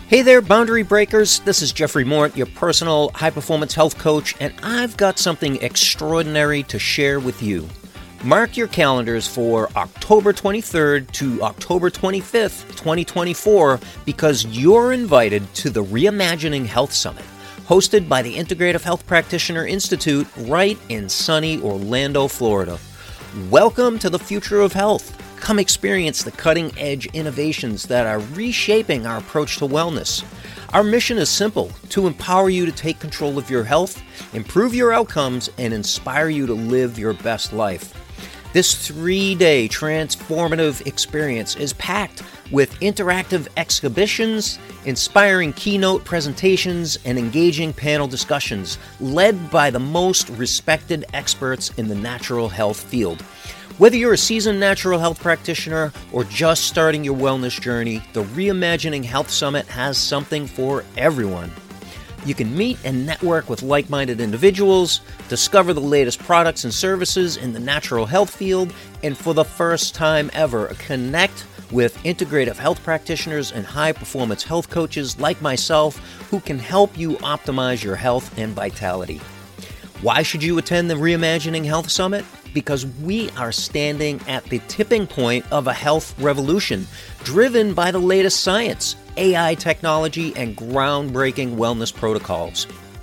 Hey there, boundary breakers. This is Jeffrey Mort, your personal high-performance health coach, and I've got something extraordinary to share with you. Mark your calendars for October 23rd to October 25th, 2024, because you're invited to the Reimagining Health Summit, hosted by the Integrative Health Practitioner Institute right in sunny Orlando, Florida. Welcome to the future of health. Come experience the cutting-edge innovations that are reshaping our approach to wellness. Our mission is simple: to empower you to take control of your health, improve your outcomes, and inspire you to live your best life. This 3-day transformative experience is packed with interactive exhibitions, inspiring keynote presentations, and engaging panel discussions led by the most respected experts in the natural health field. Whether you're a seasoned natural health practitioner or just starting your wellness journey, the Reimagining Health Summit has something for everyone. You can meet and network with like-minded individuals, discover the latest products and services in the natural health field, and for the first time ever, connect with integrative health practitioners and high-performance health coaches like myself who can help you optimize your health and vitality. Why should you attend the Reimagining Health Summit? Because we are standing at the tipping point of a health revolution, driven by the latest science, AI technology, and groundbreaking wellness protocols.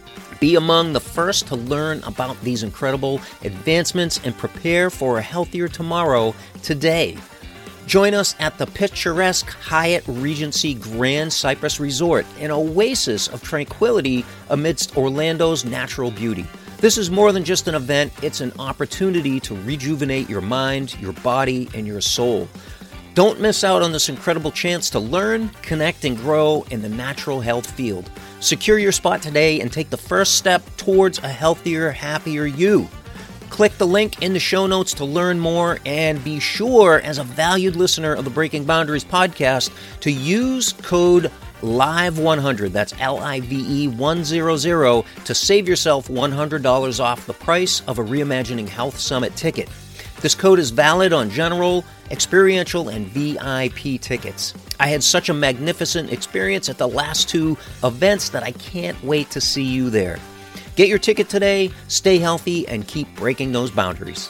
Be among the first to learn about these incredible advancements and prepare for a healthier tomorrow today. Join us at the picturesque Hyatt Regency Grand Cypress Resort, an oasis of tranquility amidst Orlando's natural beauty. This is more than just an event, it's an opportunity to rejuvenate your mind, your body, and your soul. Don't miss out on this incredible chance to learn, connect, and grow in the natural health field. Secure your spot today and take the first step towards a healthier, happier you. Click the link in the show notes to learn more, and be sure, as a valued listener of the Breaking Boundaries podcast, to use code LIVE100, that's LIVE 100, to save yourself $100 off the price of a Reimagining Health Summit ticket. This code is valid on general, experiential, and VIP tickets. I had such a magnificent experience at the last two events that I can't wait to see you there. Get your ticket today, stay healthy, and keep breaking those boundaries.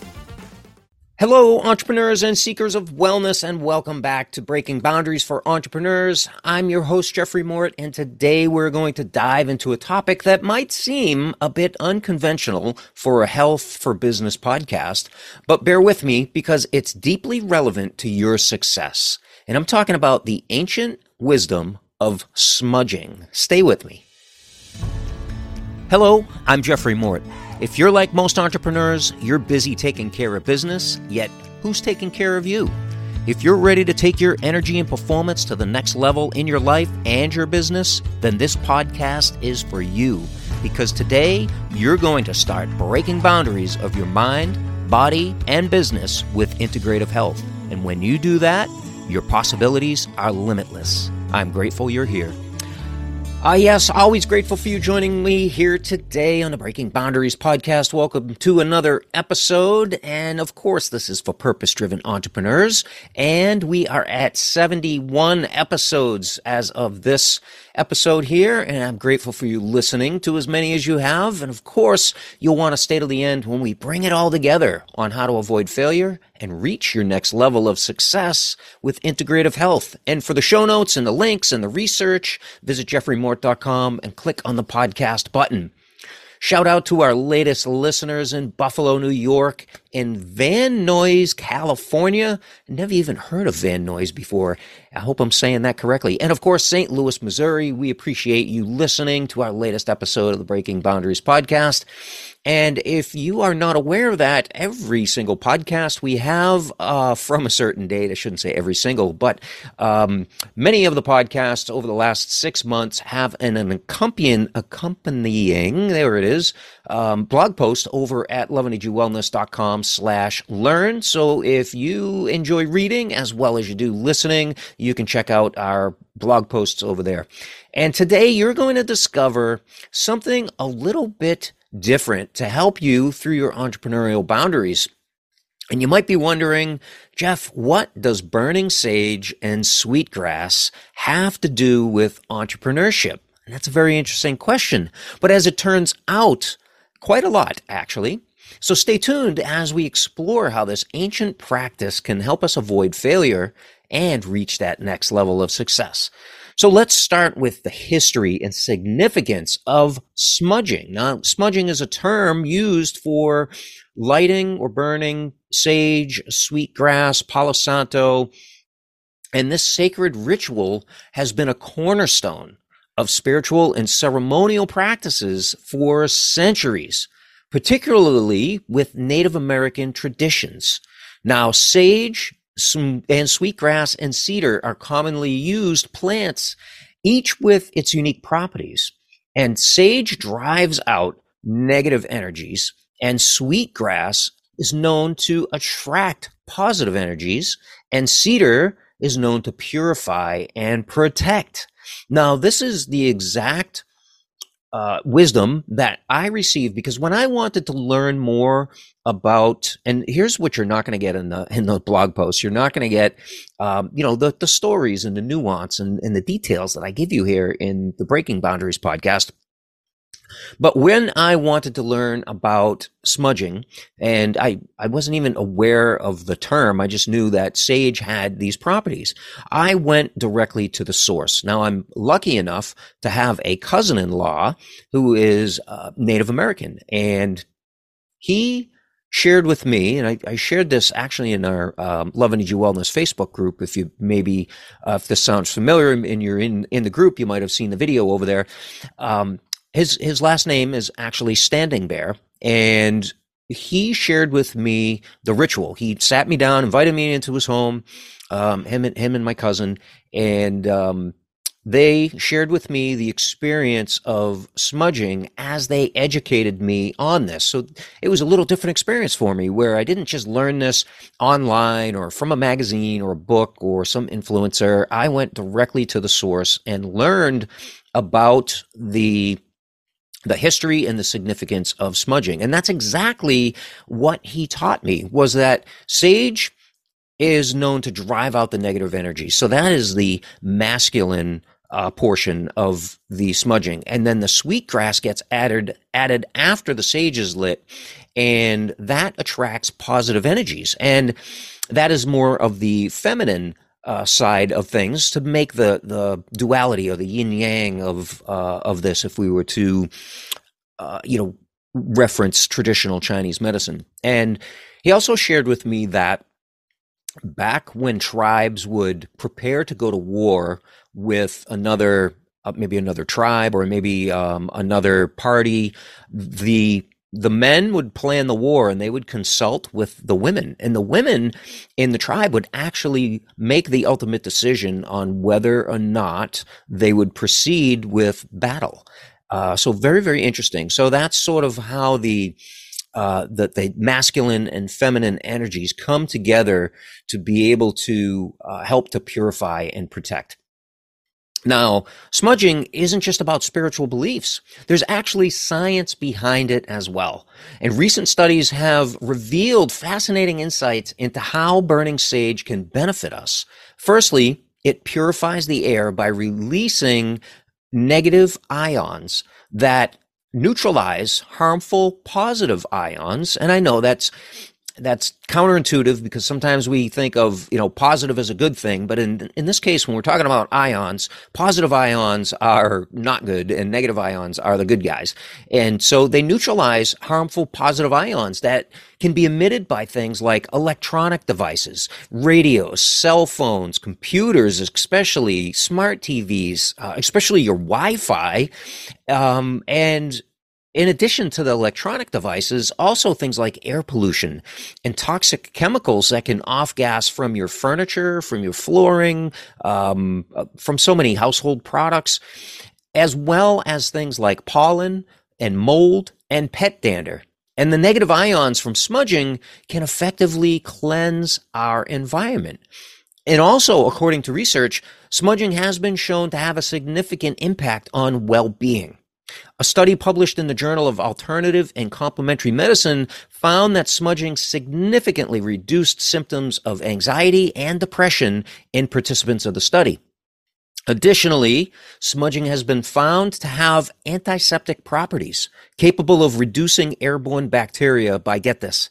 Hello, entrepreneurs and seekers of wellness, and welcome back to Breaking Boundaries for Entrepreneurs. I'm your host, Jeffrey Mort, and today we're going to dive into a topic that might seem a bit unconventional for a Health for Business podcast, but bear with me because it's deeply relevant to your success. And I'm talking about the ancient wisdom of smudging. Stay with me. Hello, I'm Jeffrey Mort. If you're like most entrepreneurs, you're busy taking care of business, yet who's taking care of you? If you're ready to take your energy and performance to the next level in your life and your business, then this podcast is for you. Because today, you're going to start breaking boundaries of your mind, body, and business with integrative health. And when you do that, your possibilities are limitless. I'm grateful you're here. Yes, always grateful for you joining me here today on the Breaking Boundaries podcast. Welcome to another episode. And of course, this is for purpose-driven entrepreneurs. And we are at 71 episodes as of this episode here. And I'm grateful for you listening to as many as you have. And of course, you'll want to stay to the end when we bring it all together on how to avoid failure and reach your next level of success with integrative health. And for the show notes and the links and the research, visit jeffreymort.com and click on the podcast button. Shout out to our latest listeners in Buffalo, New York, in Van Nuys, California. Never even heard of Van Nuys before. I hope I'm saying that correctly. And of course, St. Louis, Missouri. We appreciate you listening to our latest episode of the Breaking Boundaries podcast. And if you are not aware of that, every single podcast we have from a certain date, I shouldn't say every single, but many of the podcasts over the last 6 months have an accompanying, there it is, blog post over at loveandagewellness.com/learn. So if you enjoy reading as well as you do listening, you can check out our blog posts over there. And today you're going to discover something a little bit different to help you through your entrepreneurial boundaries. And you might be wondering, Jeff, what does burning sage and sweetgrass have to do with entrepreneurship? And that's a very interesting question. But as it turns out, quite a lot, actually. So stay tuned as we explore how this ancient practice can help us avoid failure and reach that next level of success. So let's start with the history and significance of smudging. Now, smudging is a term used for lighting or burning sage, sweetgrass, palo santo, and this sacred ritual has been a cornerstone of spiritual and ceremonial practices for centuries, particularly with Native American traditions. Now, sage and sweetgrass and cedar are commonly used plants, each with its unique properties. And sage drives out negative energies, and sweetgrass is known to attract positive energies, and cedar is known to purify and protect. Now, this is the exact wisdom that I received because when I wanted to learn more about, and here's what you're not going to get in the blog post, you're not going to get, the stories and the nuance and the details that I give you here in the Breaking Boundaries podcast. But when I wanted to learn about smudging, and I wasn't even aware of the term, I just knew that sage had these properties. I went directly to the source. Now, I'm lucky enough to have a cousin-in-law who is Native American, and he shared with me, and I shared this actually in our Love Energy Wellness Facebook group. If you maybe, if this sounds familiar and you're in the group, you might have seen the video over there. His last name is actually Standing Bear, and he shared with me the ritual. He sat me down, invited me into his home, him and my cousin, and they shared with me the experience of smudging as they educated me on this. So it was a little different experience for me where I didn't just learn this online or from a magazine or a book or some influencer. I went directly to the source and learned about the history and the significance of smudging. And that's exactly what he taught me, was that sage is known to drive out the negative energy. So that is the masculine portion of the smudging. And then the sweetgrass gets added after the sage is lit, and that attracts positive energies. And that is more of the feminine side of things, to make the duality or the yin yang of this, if we were to reference traditional Chinese medicine. And he also shared with me that back when tribes would prepare to go to war with another maybe another tribe or maybe another party, the men would plan the war and they would consult with the women, and the women in the tribe would actually make the ultimate decision on whether or not they would proceed with battle. So very, very interesting. So that's sort of how the masculine and feminine energies come together to be able to help to purify and protect. Now, smudging isn't just about spiritual beliefs. There's actually science behind it as well. And recent studies have revealed fascinating insights into how burning sage can benefit us. Firstly, it purifies the air by releasing negative ions that neutralize harmful positive ions. And I know that's counterintuitive because sometimes we think of, positive as a good thing. But in this case, when we're talking about ions, positive ions are not good and negative ions are the good guys. And so they neutralize harmful positive ions that can be emitted by things like electronic devices, radios, cell phones, computers, especially smart TVs, especially your Wi-Fi, and in addition to the electronic devices, also things like air pollution and toxic chemicals that can off-gas from your furniture, from your flooring, from so many household products, as well as things like pollen and mold and pet dander. And the negative ions from smudging can effectively cleanse our environment. And also, according to research, smudging has been shown to have a significant impact on well-being. A study published in the Journal of Alternative and Complementary Medicine found that smudging significantly reduced symptoms of anxiety and depression in participants of the study. Additionally, smudging has been found to have antiseptic properties capable of reducing airborne bacteria by, get this,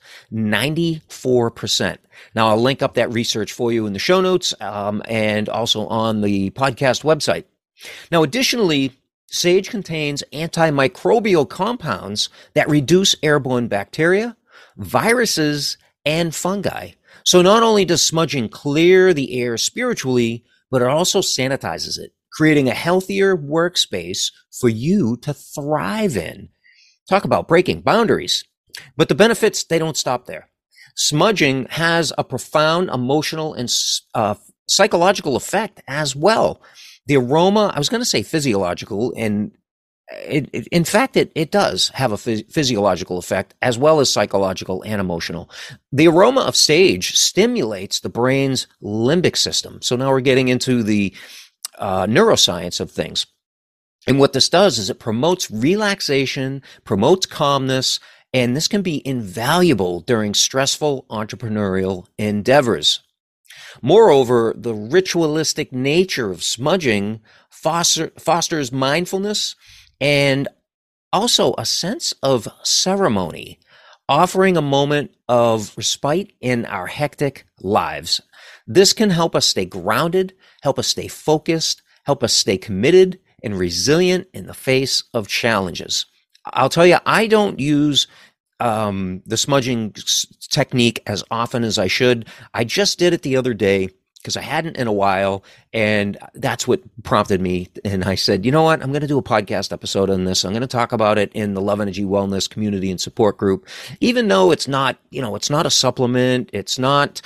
94%. Now, I'll link up that research for you in the show notes and also on the podcast website. Now, additionally, sage contains antimicrobial compounds that reduce airborne bacteria, viruses, and fungi. So not only does smudging clear the air spiritually, but it also sanitizes it, creating a healthier workspace for you to thrive in. Talk about breaking boundaries. But the benefits, they don't stop there. Smudging has a profound emotional and psychological effect as well. The aroma, I was going to say physiological, and in fact, it does have a physiological effect as well as psychological and emotional. The aroma of sage stimulates the brain's limbic system. So now we're getting into the neuroscience of things. And what this does is it promotes relaxation, promotes calmness, and this can be invaluable during stressful entrepreneurial endeavors. Moreover, the ritualistic nature of smudging fosters mindfulness and also a sense of ceremony, offering a moment of respite in our hectic lives. This can help us stay grounded, help us stay focused, help us stay committed and resilient in the face of challenges. I'll tell you, I don't use the smudging technique as often as I should. I just did it the other day because I hadn't in a while, and that's what prompted me. And I said, you know what? I'm going to do a podcast episode on this. I'm going to talk about it in the Love Energy Wellness community and support group, even though it's not, it's not a supplement. It's not,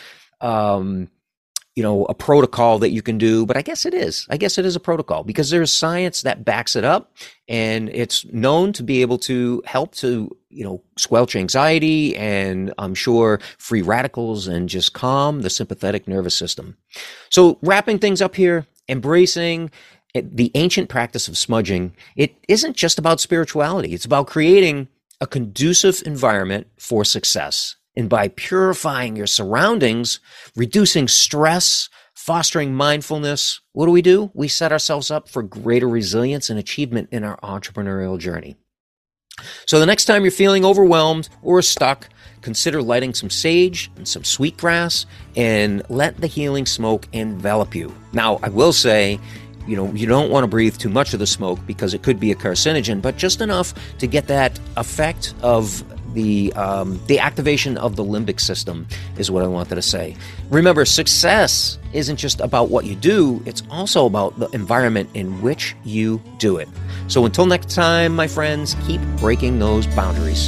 a protocol that you can do, but I guess it is. I guess it is a protocol because there's science that backs it up, and it's known to be able to help to, squelch anxiety and I'm sure free radicals and just calm the sympathetic nervous system. So wrapping things up here, embracing the ancient practice of smudging, it isn't just about spirituality. It's about creating a conducive environment for success. And by purifying your surroundings, reducing stress, fostering mindfulness, what do? We set ourselves up for greater resilience and achievement in our entrepreneurial journey. So the next time you're feeling overwhelmed or stuck, consider lighting some sage and some sweetgrass and let the healing smoke envelop you. Now, I will say, you don't want to breathe too much of the smoke because it could be a carcinogen, but just enough to get that effect of the activation of the limbic system is what I wanted to say. Remember, success isn't just about what you do, it's also about the environment in which you do it. So until next time, my friends, keep breaking those boundaries.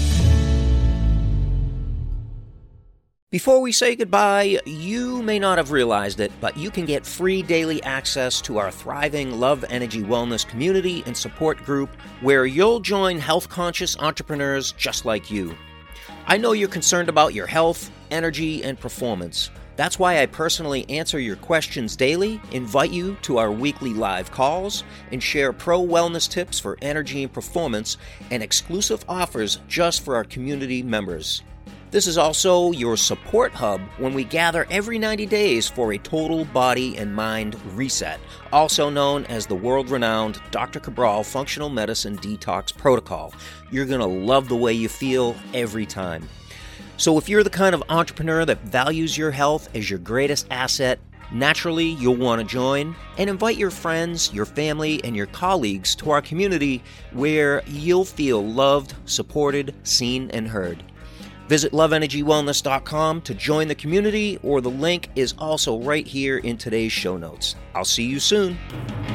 Before we say goodbye, you may not have realized it, but you can get free daily access to our thriving Love Energy Wellness community and support group where you'll join health-conscious entrepreneurs just like you. I know you're concerned about your health, energy, and performance. That's why I personally answer your questions daily, invite you to our weekly live calls, and share pro wellness tips for energy and performance and exclusive offers just for our community members. This is also your support hub when we gather every 90 days for a total body and mind reset, also known as the world-renowned Dr. Cabral Functional Medicine Detox Protocol. You're going to love the way you feel every time. So if you're the kind of entrepreneur that values your health as your greatest asset, naturally you'll want to join and invite your friends, your family, and your colleagues to our community where you'll feel loved, supported, seen, and heard. Visit loveenergywellness.com to join the community, or the link is also right here in today's show notes. I'll see you soon.